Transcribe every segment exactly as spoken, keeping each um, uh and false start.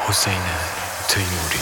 حسین تیموری.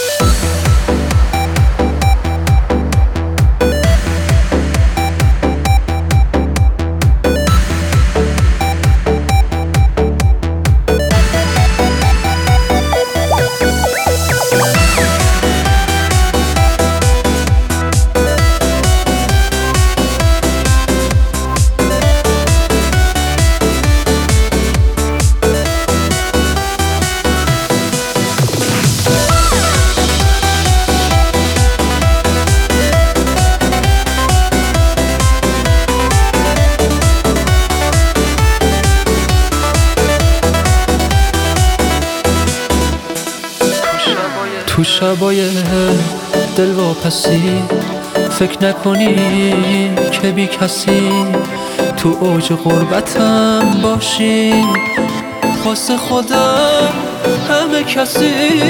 تو شبای دل واپسی فکر نکنی که بی کسی تو اوج غربتم باشی، واسه خودم همه کسی.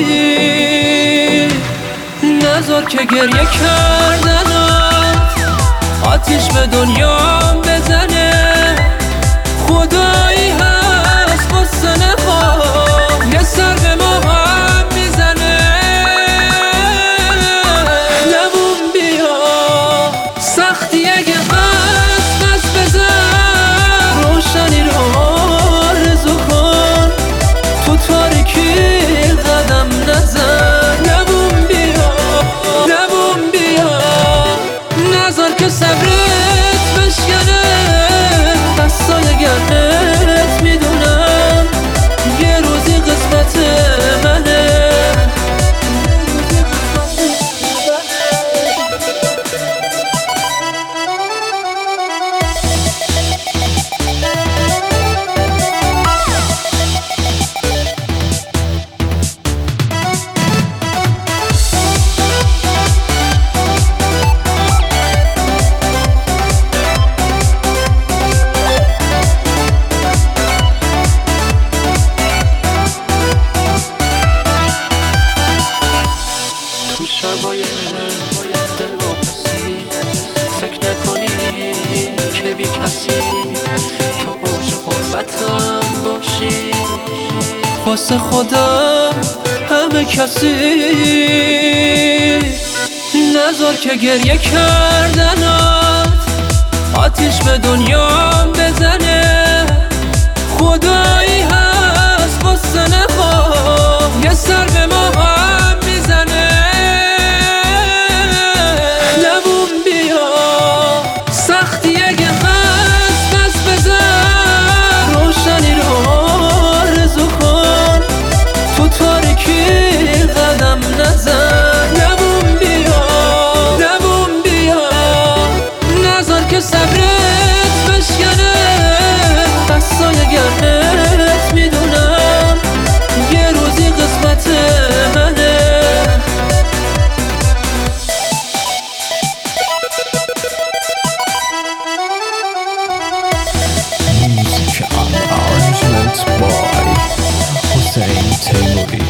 نذار که گریه کردنم آتیش به دنیام بزنه، خدایی هست واسه نخواه یه سر به ما هم میزنه. لبون بیا سختی اگه هست دست بزن، روشنی رو آرزو کن، تو تاریکی قدم نزن. لبون بیا لبون بیا نذار که صبرت بشکنه، دستای گرمت میدونم یه روزی قسمت منه. شبای دل واپسی فکر نکنی که بی کسی تو اوج غربتم باشی، واسه خودم همه کسی. نذار که گریه کردنات آتیش به دنیام بزنه، خدایی هست واسه نخواه یه سر به ما هم میزنه. سختی اگه هست دست بزن، روشنی رو آرزو کن، تو تاریکی قدم نزن. لبون بیا لبون بیا نذار که صبرت بشکنه، دستای گرمت میدونم یه روزی قسمت منه. Music arrangement by Hussein Timouri.